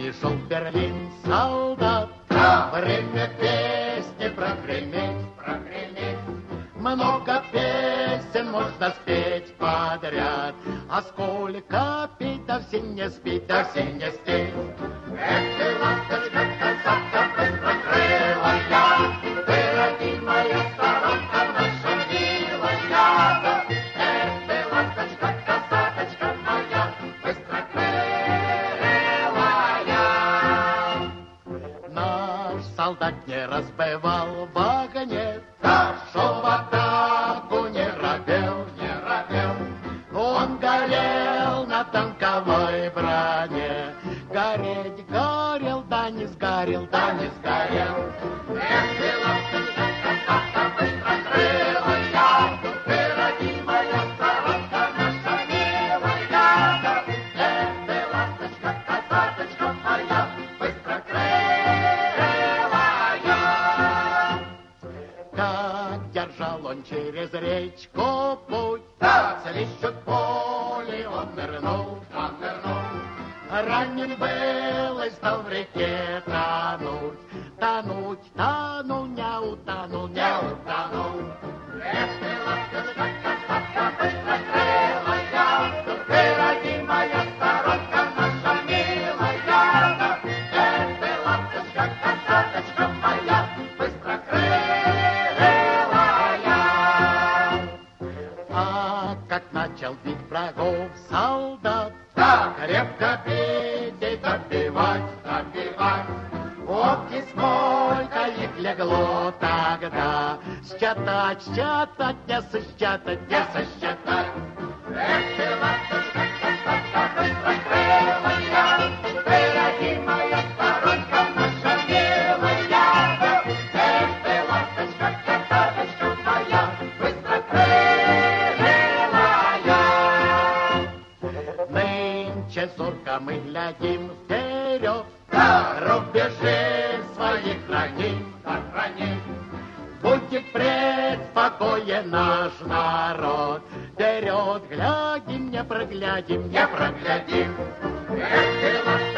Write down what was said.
Пришел в Берлин солдат, время песни прогреметь, прогреметь. Много песен можно спеть подряд, а сколько петь, да все не спит, да все не спит. Эх ты, ласточка, красотка, быстрокрылая, ты, родимая сторонка наша милая. Эх ты, ласточка, красоточка моя, быстрокрылая. Наш солдат не разбивал в огне, шел в атаку, не робел, не робел. Он горел на танковой броне, гореть горел, да не сгорел, да не сгорел. Эх ты, ласточка, красотка, быстрокрылая, ты, родимая сторонка наша милая. Эх ты, ласточка, красоточка моя, быстрокрылая. Как держал он через речку путь, свищут поле, он нырнул, он нырнул. Ранен был и стал в реке тонуть, тонуть, тонул, не утонул, не утонул. Эх ты, ласточка, красотка, быстрокрылая, ты, родимая сторонка наша милая. Эх ты, ласточка, красоточка моя, быстрокрылая. А как начал бить врагов солдат, крепко пить и добивать, добивать. Вот и сколько их легло тогда, считать, считать, не сосчитать, не сосчитать. Эх ты, ласточка, красотка, быстрокрылая, ты, родимая сторонка наша милая. Эх ты, ласточка, красоточка моя, быстрокрылая. Нынче зорко мы глядим вперед, рубежи своих храним, храним. Будет предспокоен наш народ, вперед глядим, не проглядим, не проглядим. Эх ты, ласточка,